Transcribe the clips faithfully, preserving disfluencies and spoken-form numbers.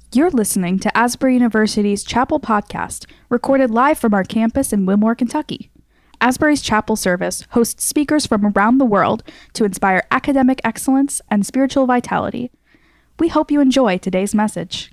You're listening to Asbury University's Chapel Podcast, recorded live from our campus in Wilmore, Kentucky. Asbury's Chapel Service hosts speakers from around the world to inspire academic excellence and spiritual vitality. We hope you enjoy today's message.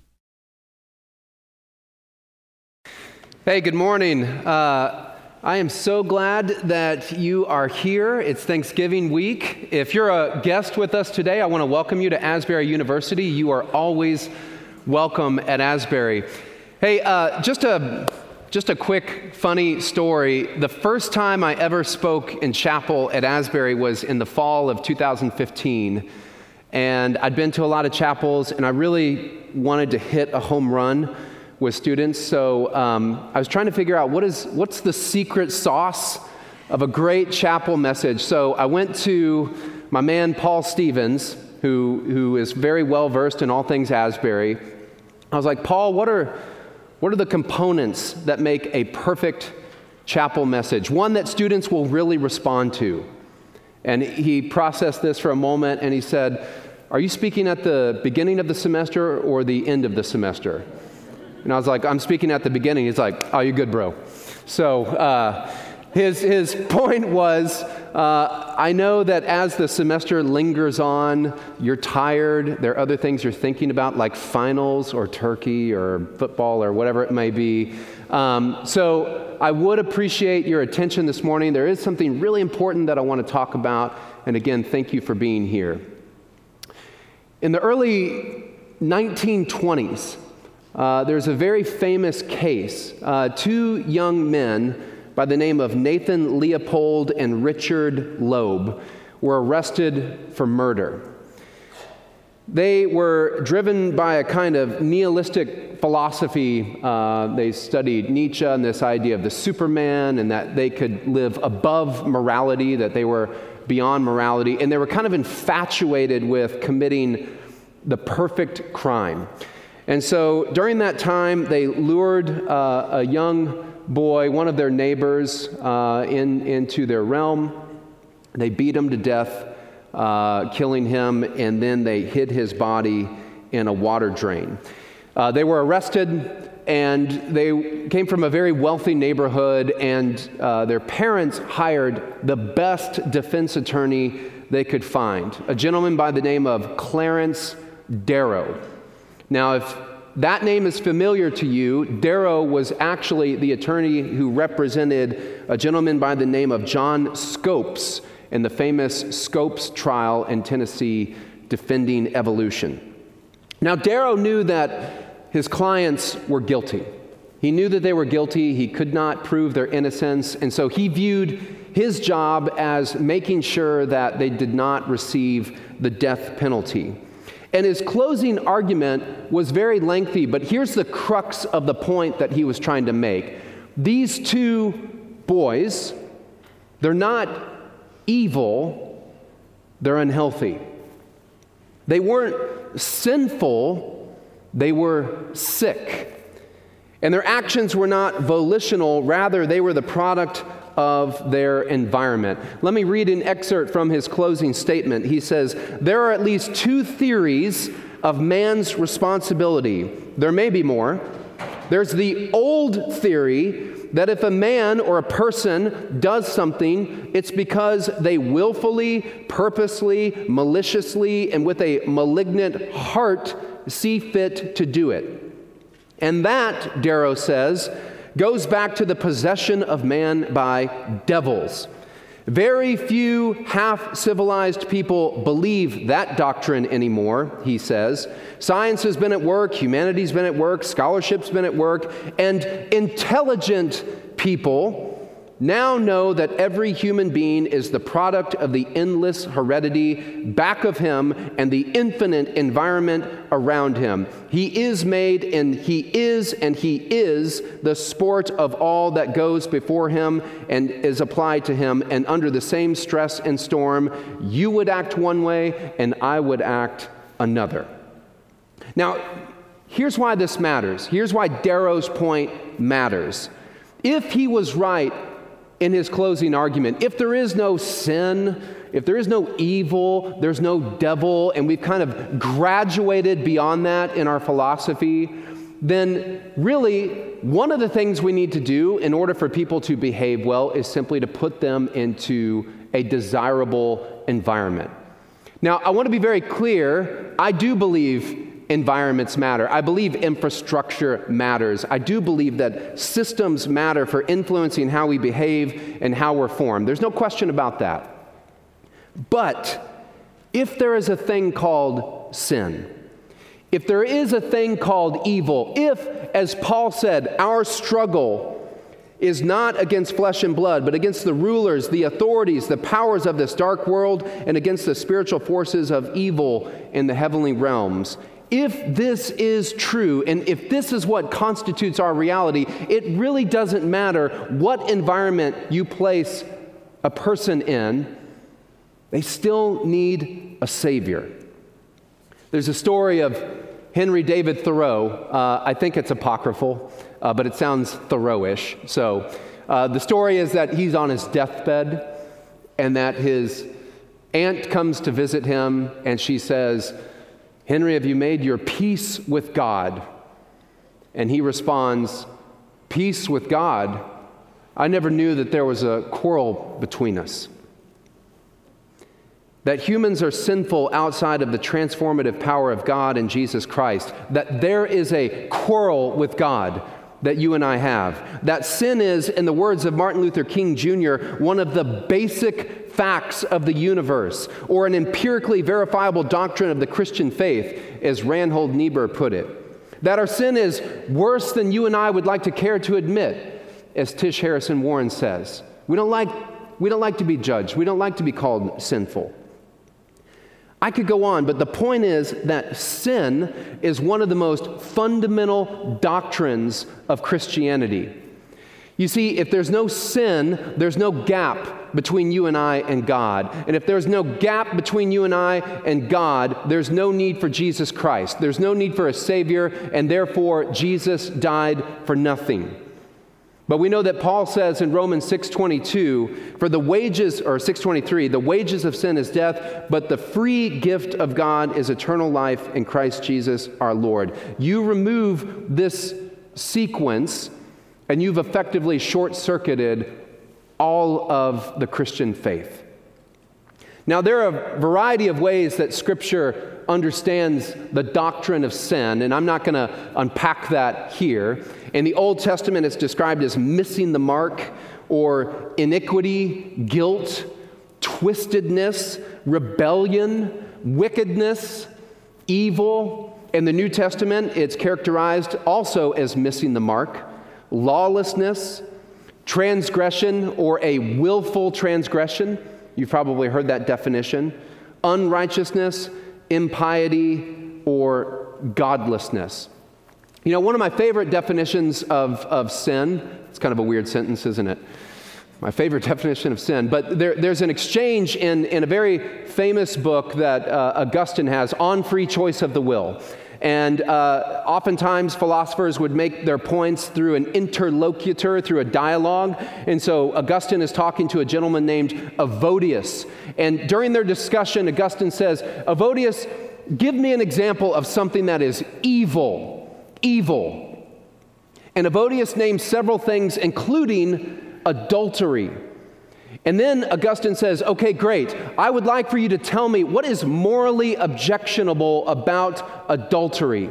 Hey, good morning. Uh, I am so glad that you are here. It's Thanksgiving week. If you're a guest with us today, I want to welcome you to Asbury University. You are always welcome at Asbury. Hey, uh, just a just a quick funny story. The first time I ever spoke in chapel at Asbury was in the fall of two thousand fifteen. And I'd been to a lot of chapels, and I really wanted to hit a home run with students. So um, I was trying to figure out what is what's the secret sauce of a great chapel message. So I went to my man Paul Stevens, who who is very well versed in all things Asbury. I was like, Paul, what are what are the components that make a perfect chapel message, one that students will really respond to? And he processed this for a moment, and he said, are you speaking at the beginning of the semester or the end of the semester? And I was like, I'm speaking at the beginning. He's like, oh, you're good, bro. So uh, his his point was, uh, I know that as the semester lingers on, you're tired. There are other things you're thinking about, like finals or turkey or football or whatever it may be. Um, so I would appreciate your attention this morning. There is something really important that I want to talk about. And again, thank you for being here. In the early nineteen twenties, Uh, there's a very famous case. Uh, two young men by the name of Nathan Leopold and Richard Loeb were arrested for murder. They were driven by a kind of nihilistic philosophy. Uh, they studied Nietzsche and this idea of the Superman, and that they could live above morality, that they were beyond morality, and they were kind of infatuated with committing the perfect crime. And so during that time, they lured uh, a young boy, one of their neighbors, uh, in, into their realm. They beat him to death, uh, killing him, and then they hid his body in a water drain. Uh, they were arrested, and they came from a very wealtly neighborhood, and uh, their parents hired the best defense attorney they could find, a gentleman by the name of Clarence Darrow. Now, if that name is familiar to you, Darrow was actually the attorney who represented a gentleman by the name of John Scopes in the famous Scopes trial in Tennessee, defending evolution. Now, Darrow knew that his clients were guilty. He knew that they were guilty. He could not prove their innocence, and so he viewed his job as making sure that they did not receive the death penalty. And his closing argument was very lengthy, but here's the crux of the point that he was trying to make. These two boys, they're not evil, they're unhealthy. They weren't sinful, they were sick. And their actions were not volitional, rather they were the product of their environment. Let me read an excerpt from his closing statement. He says, there are at least two theories of man's responsibility. There may be more. There's the old theory that if a man or a person does something, it's because they willfully, purposely, maliciously, and with a malignant heart see fit to do it. And that, Darrow says, goes back to the possession of man by devils. Very few half-civilized people believe that doctrine anymore, he says. Science has been at work, humanity's been at work, scholarship's been at work, and intelligent people now know that every human being is the product of the endless heredity back of him and the infinite environment around him. He is made, and he is, and he is the sport of all that goes before him and is applied to him. And under the same stress and storm, you would act one way, and I would act another. Now, here's why this matters. Here's why Darrow's point matters. If he was right in his closing argument. If there is no sin, if there is no evil, there's no devil, and we've kind of graduated beyond that in our philosophy, then really one of the things we need to do in order for people to behave well is simply to put them into a desirable environment. Now, I want to be very clear. I do believe environments matter. I believe infrastructure matters. I do believe that systems matter for influencing how we behave and how we're formed. There's no question about that. But if there is a thing called sin, if there is a thing called evil, if, as Paul said, our struggle is not against flesh and blood, but against the rulers, the authorities, the powers of this dark world, and against the spiritual forces of evil in the heavenly realms, if this is true, and if this is what constitutes our reality, it really doesn't matter what environment you place a person in, they still need a Savior. There's a story of Henry David Thoreau. Uh, I think it's apocryphal, uh, but it sounds Thoreau-ish. So uh, the story is that he's on his deathbed and that his aunt comes to visit him, and she says, "Henry, have you made your peace with God?" And he responds, "Peace with God? I never knew that there was a quarrel between us." That humans are sinful outside of the transformative power of God and Jesus Christ. That there is a quarrel with God that you and I have. That sin is, in the words of Martin Luther King Junior, one of the basic facts of the universe, or an empirically verifiable doctrine of the Christian faith, as Reinhold Niebuhr put it. That our sin is worse than you and I would like to care to admit, as Tish Harrison Warren says. We don't like, we don't like to be judged. We don't like to be called sinful. I could go on, but the point is that sin is one of the most fundamental doctrines of Christianity. You see, if there's no sin, there's no gap between you and I and God. And if there's no gap between you and I and God, there's no need for Jesus Christ. There's no need for a Savior, and therefore Jesus died for nothing. But we know that Paul says in Romans six twenty-two, for the wages, or six twenty-three, the wages of sin is death, but the free gift of God is eternal life in Christ Jesus our Lord. You remove this sequence, and you've effectively short-circuited all of the Christian faith. Now, there are a variety of ways that Scripture understands the doctrine of sin, and I'm not going to unpack that here. In the Old Testament, it's described as missing the mark, or iniquity, guilt, twistedness, rebellion, wickedness, evil. In the New Testament, it's characterized also as missing the mark, lawlessness, transgression, or a willful transgression. You've probably heard that definition. Unrighteousness, impiety, or godlessness. You know, one of my favorite definitions of, of sin, it's kind of a weird sentence, isn't it? My favorite definition of sin, but there, there's an exchange in, in a very famous book that uh, Augustine has on free choice of the will. And uh, oftentimes philosophers would make their points through an interlocutor, through a dialogue. And so Augustine is talking to a gentleman named Evodius. And during their discussion, Augustine says, "Evodius, give me an example of something that is evil. Evil." And Evodius names several things, including adultery. And then Augustine says, "Okay, great. I would like for you to tell me what is morally objectionable about adultery."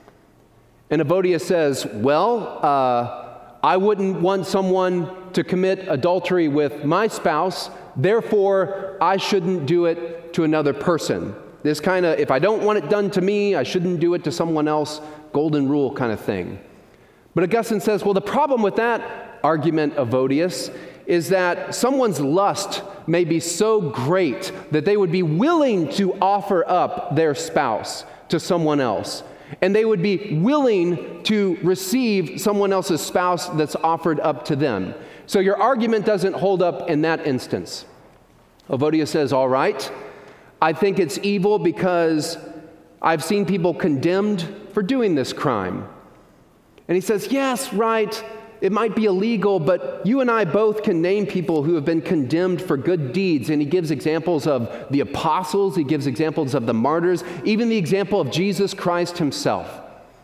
And Evodius says, "Well, uh, I wouldn't want someone to commit adultery with my spouse, therefore I shouldn't do it to another person. This kind of, if I don't want it done to me, I shouldn't do it to someone else, golden rule kind of thing." But Augustine says, well, the problem with that argument, Evodius, is that someone's lust may be so great that they would be willing to offer up their spouse to someone else. And they would be willing to receive someone else's spouse that's offered up to them. So your argument doesn't hold up in that instance. Evodius says, all right, I think it's evil because I've seen people condemned for doing this crime. And he says, yes, right. It might be illegal, but you and I both can name people who have been condemned for good deeds. And he gives examples of the apostles, he gives examples of the martyrs, even the example of Jesus Christ himself.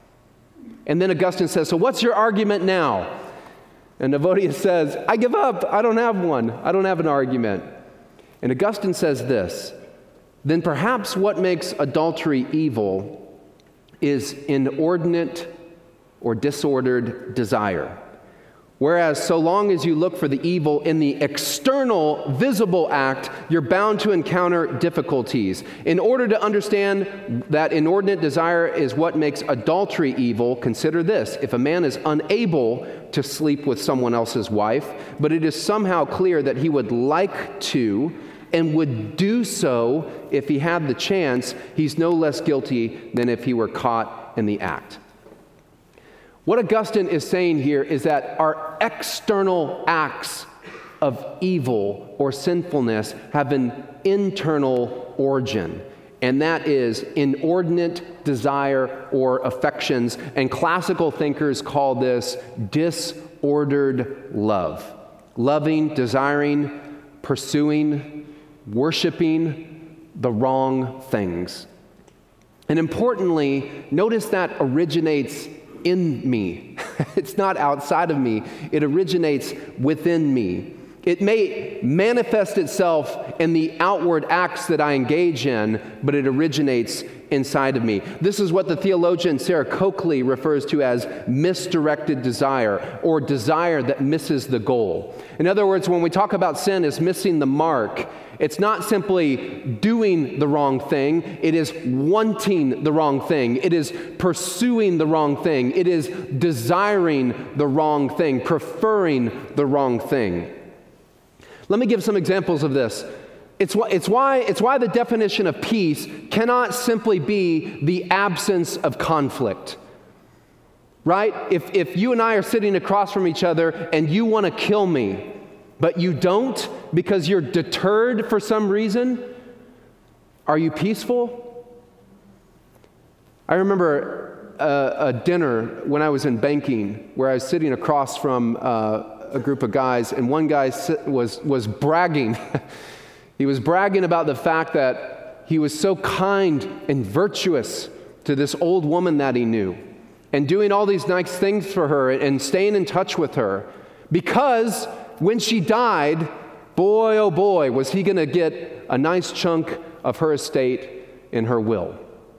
And then Augustine says, so what's your argument now? And Evodius says, I give up. I don't have one. I don't have an argument. And Augustine says this, then perhaps what makes adultery evil is inordinate or disordered desire. Whereas so long as you look for the evil in the external, visible act, you're bound to encounter difficulties. In order to understand that inordinate desire is what makes adultery evil, consider this. If a man is unable to sleep with someone else's wife, but it is somehow clear that he would like to and would do so if he had the chance, he's no less guilty than if he were caught in the act. What Augustine is saying here is that our external acts of evil or sinfulness have an internal origin, and that is inordinate desire or affections, and classical thinkers call this disordered love. Loving, desiring, pursuing, worshiping the wrong things. And importantly, notice that originates in me. It's not outside of me. It originates within me. It may manifest itself in the outward acts that I engage in, but it originates inside of me. This is what the theologian Sarah Coakley refers to as misdirected desire, or desire that misses the goal. In other words, when we talk about sin as missing the mark, it's not simply doing the wrong thing, it is wanting the wrong thing, it is pursuing the wrong thing, it is desiring the wrong thing, preferring the wrong thing. Let me give some examples of this. It's why, it's why, it's why the definition of peace cannot simply be the absence of conflict. Right? If, if you and I are sitting across from each other and you want to kill me, but you don't because you're deterred for some reason, are you peaceful? I remember a, a dinner when I was in banking where I was sitting across from uh, a group of guys, and one guy was, was bragging. He was bragging about the fact that he was so kind and virtuous to this old woman that he knew, and doing all these nice things for her and staying in touch with her, because when she died, boy, oh boy, was he going to get a nice chunk of her estate in her will.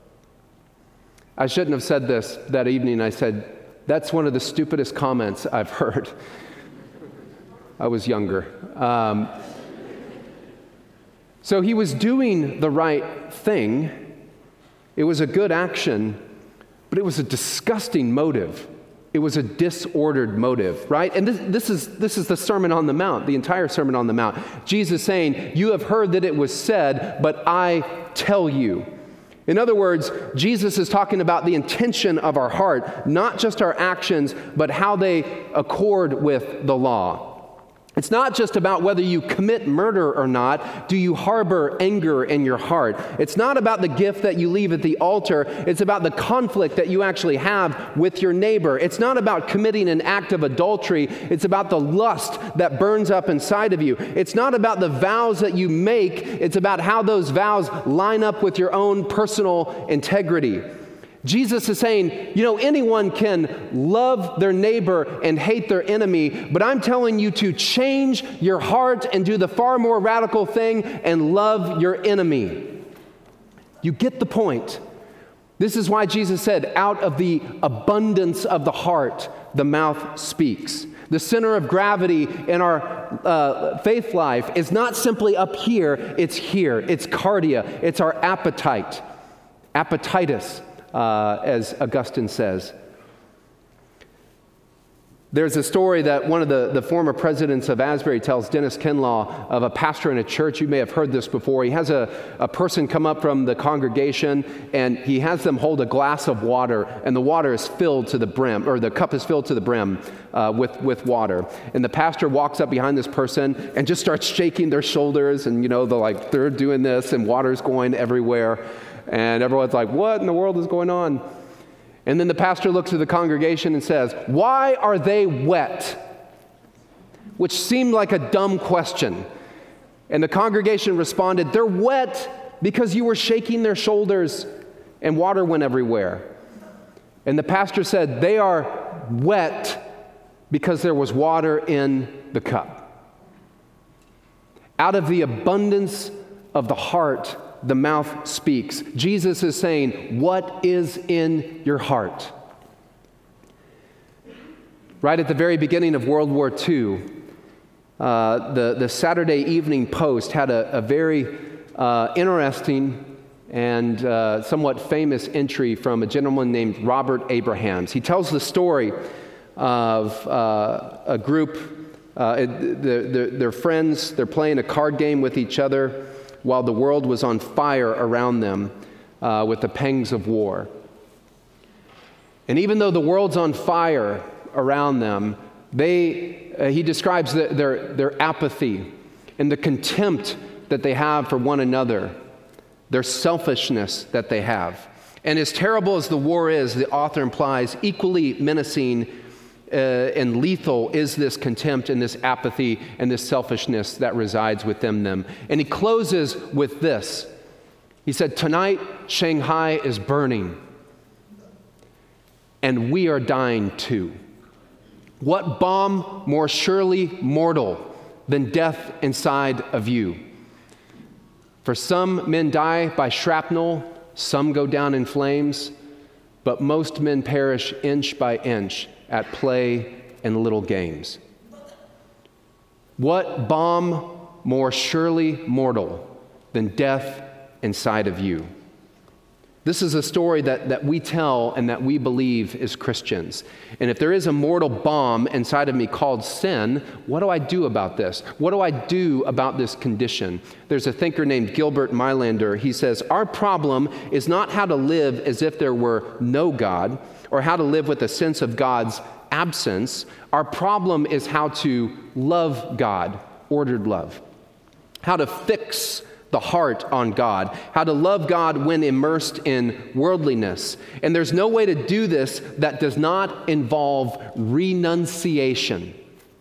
I shouldn't have said this that evening. I said, that's one of the stupidest comments I've heard. I was younger. Um, so he was doing the right thing. It was a good action, but it was a disgusting motive. It was a disordered motive, right? And this, this is this is the Sermon on the Mount, the entire Sermon on the Mount. Jesus saying, you have heard that it was said, but I tell you. In other words, Jesus is talking about the intention of our heart, not just our actions, but how they accord with the law. It's not just about whether you commit murder or not. Do you harbor anger in your heart? It's not about the gift that you leave at the altar. It's about the conflict that you actually have with your neighbor. It's not about committing an act of adultery. It's about the lust that burns up inside of you. It's not about the vows that you make. It's about how those vows line up with your own personal integrity. Jesus is saying, you know, anyone can love their neighbor and hate their enemy, but I'm telling you to change your heart and do the far more radical thing and love your enemy. You get the point. This is why Jesus said, out of the abundance of the heart, the mouth speaks. The center of gravity in our uh, faith life is not simply up here, it's here. It's cardia, it's our appetite, appetitus. Uh, as Augustine says. There's a story that one of the, the former presidents of Asbury tells, Dennis Kinlaw, of a pastor in a church. You may have heard this before. He has a, a person come up from the congregation, and he has them hold a glass of water, and the water is filled to the brim, or the cup is filled to the brim uh, with, with water. And the pastor walks up behind this person and just starts shaking their shoulders, and you know, they're like, they're doing this, and water's going everywhere. And everyone's like, what in the world is going on? And then the pastor looks at the congregation and says, "Why are they wet?" Which seemed like a dumb question. And the congregation responded, "They're wet because you were shaking their shoulders and water went everywhere." And the pastor said, "They are wet because there was water in the cup." Out of the abundance of the heart, the mouth speaks. Jesus is saying, what is in your heart? Right at the very beginning of World War Two, uh, the, the Saturday Evening Post had a, a very uh, interesting and uh, somewhat famous entry from a gentleman named Robert Abrahams. He tells the story of uh, a group, uh, they're, they're, they're friends, they're playing a card game with each other while the world was on fire around them uh, with the pangs of war. And even though the world's on fire around them, they, uh, he describes the, their, their apathy and the contempt that they have for one another, their selfishness that they have. And as terrible as the war is, the author implies, equally menacing uh, and lethal is this contempt and this apathy and this selfishness that resides within them. And he closes with this. He said, "Tonight, Shanghai is burning, and we are dying too. What bomb more surely mortal than death inside of you? For some men die by shrapnel, some go down in flames, but most men perish inch by inch at play and little games. What bomb more surely mortal than death inside of you?" This is a story that, that we tell and that we believe as Christians. And if there is a mortal bomb inside of me called sin, what do I do about this? What do I do about this condition? There's a thinker named Gilbert Mylander. He says, our problem is not how to live as if there were no God or how to live with a sense of God's absence. Our problem is how to love God, ordered love, how to fix the heart on God, how to love God when immersed in worldliness. And there's no way to do this that does not involve renunciation.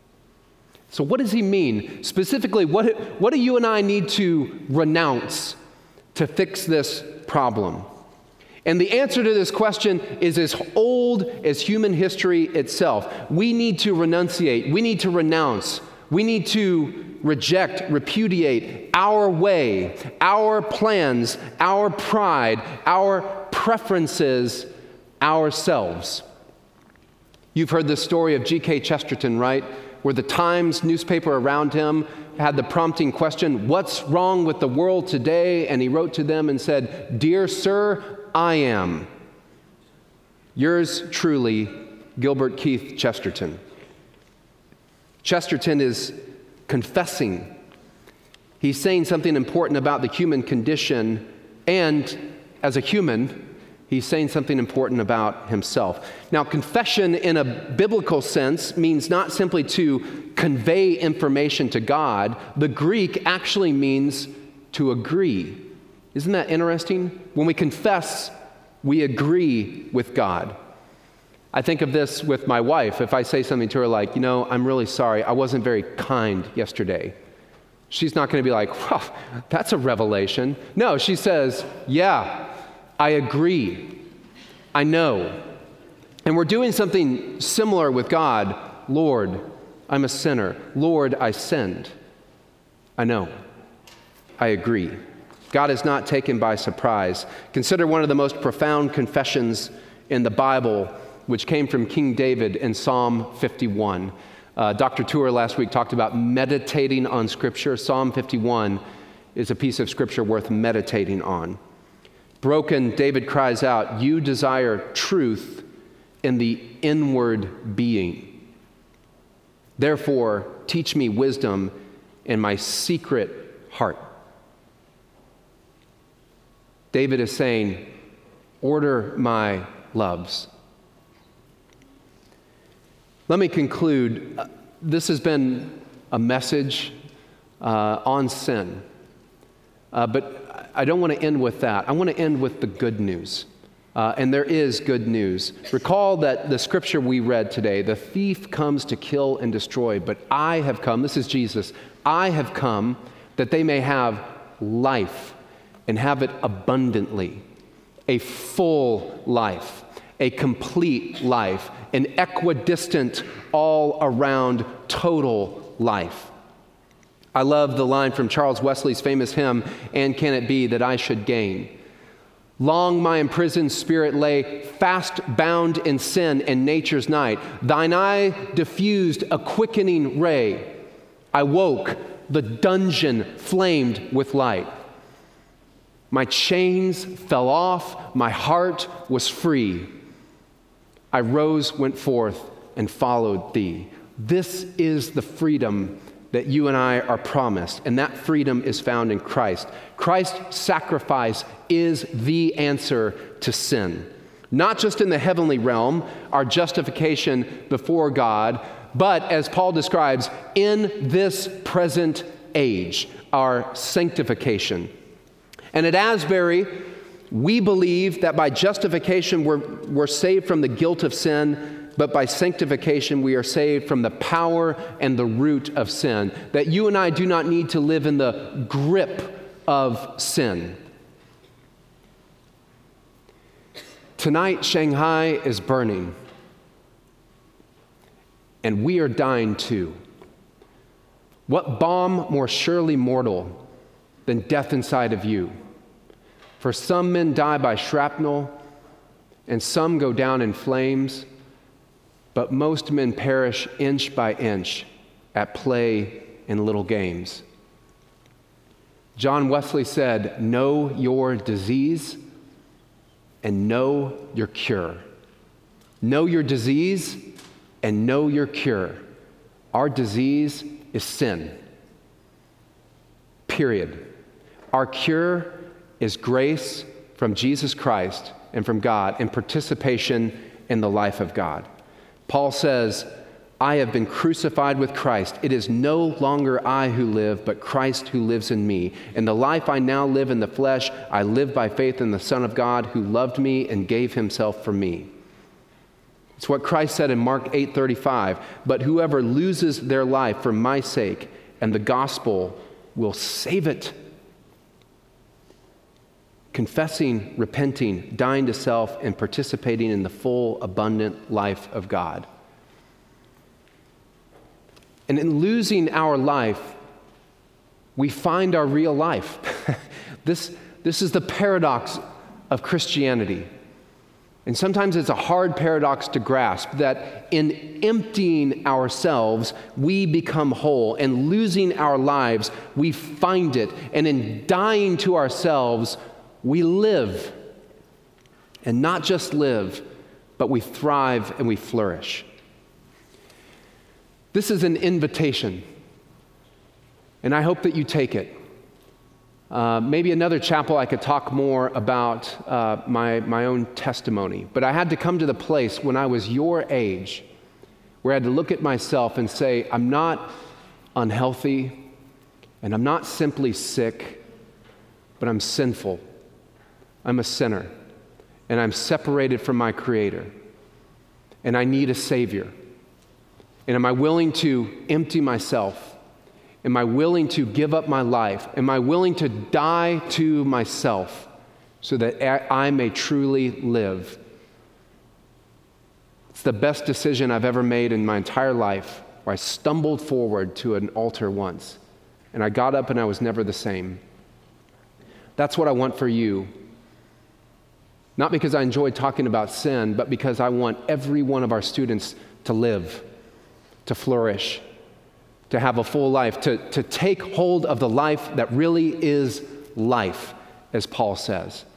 So what does he mean? Specifically, what, what do you and I need to renounce to fix this problem? And the answer to this question is as old as human history itself. We need to renunciate. We need to renounce. We need to reject, repudiate our way, our plans, our pride, our preferences, ourselves. You've heard the story of G K Chesterton, right? Where the Times newspaper around him had the prompting question, "What's wrong with the world today?" And he wrote to them and said, "Dear sir, I am. Yours truly, Gilbert Keith Chesterton." Chesterton is confessing. He's saying something important about the human condition, and as a human, he's saying something important about himself. Now, confession in a biblical sense means not simply to convey information to God. The Greek actually means to agree. Isn't that interesting? When we confess, we agree with God. I think of this with my wife. If I say something to her like, you know, I'm really sorry, I wasn't very kind yesterday. She's not going to be like, wow, that's a revelation. No, she says, yeah, I agree. I know. And we're doing something similar with God. Lord, I'm a sinner. Lord, I sinned. I know. I agree. God is not taken by surprise. Consider one of the most profound confessions in the Bible, which came from King David in Psalm fifty-one. Uh, Doctor Tour last week talked about meditating on Scripture. Psalm fifty-one is a piece of Scripture worth meditating on. Broken, David cries out, "You desire truth in the inward being. Therefore, teach me wisdom in my secret heart." David is saying, order my loves. Let me conclude. Uh, this has been a message uh, on sin. Uh, but I don't want to end with that. I want to end with the good news. Uh, and there is good news. Recall that the scripture we read today, the thief comes to kill and destroy, but I have come, this is Jesus, I have come that they may have life and have it abundantly, a full life, a complete life, an equidistant, all-around, total life. I love the line from Charles Wesley's famous hymn, "And Can It Be That I Should Gain?" Long my imprisoned spirit lay, fast bound in sin and nature's night. Thine eye diffused a quickening ray. I woke, the dungeon flamed with light. My chains fell off, my heart was free. I rose, went forth, and followed thee. This is the freedom that you and I are promised, and that freedom is found in Christ. Christ's sacrifice is the answer to sin. Not just in the heavenly realm, our justification before God, but as Paul describes, in this present age, our sanctification. And at Asbury, we believe that by justification we're, we're saved from the guilt of sin, but by sanctification we are saved from the power and the root of sin. That you and I do not need to live in the grip of sin. Tonight, Shanghai is burning, and we are dying too. What bomb more surely mortal than death inside of you? For some men die by shrapnel, and some go down in flames, but most men perish inch by inch at play in little games. John Wesley said, "Know your disease and know your cure." Know your disease and know your cure. Our disease is sin. Period. Our cure is grace from Jesus Christ and from God and participation in the life of God. Paul says, I have been crucified with Christ. It is no longer I who live, but Christ who lives in me. And the life I now live in the flesh, I live by faith in the Son of God who loved me and gave himself for me. It's what Christ said in Mark eight thirty-five. But whoever loses their life for my sake and the gospel will save it. Confessing, repenting, dying to self, and participating in the full, abundant life of God. And in losing our life, we find our real life. this, this is the paradox of Christianity. And sometimes it's a hard paradox to grasp, that in emptying ourselves, we become whole. And losing our lives, we find it. And in dying to ourselves, we live. And not just live, but we thrive and we flourish. This is an invitation, and I hope that you take it. Uh, maybe another chapel I could talk more about uh, my, my own testimony, but I had to come to the place when I was your age where I had to look at myself and say, I'm not unhealthy, and I'm not simply sick, but I'm sinful. I'm a sinner, and I'm separated from my Creator, and I need a Savior. And am I willing to empty myself? Am I willing to give up my life? Am I willing to die to myself so that I may truly live? It's the best decision I've ever made in my entire life, where I stumbled forward to an altar once, and I got up and I was never the same. That's what I want for you. Not because I enjoy talking about sin, but because I want every one of our students to live, to flourish, to have a full life, to, to take hold of the life that really is life, as Paul says.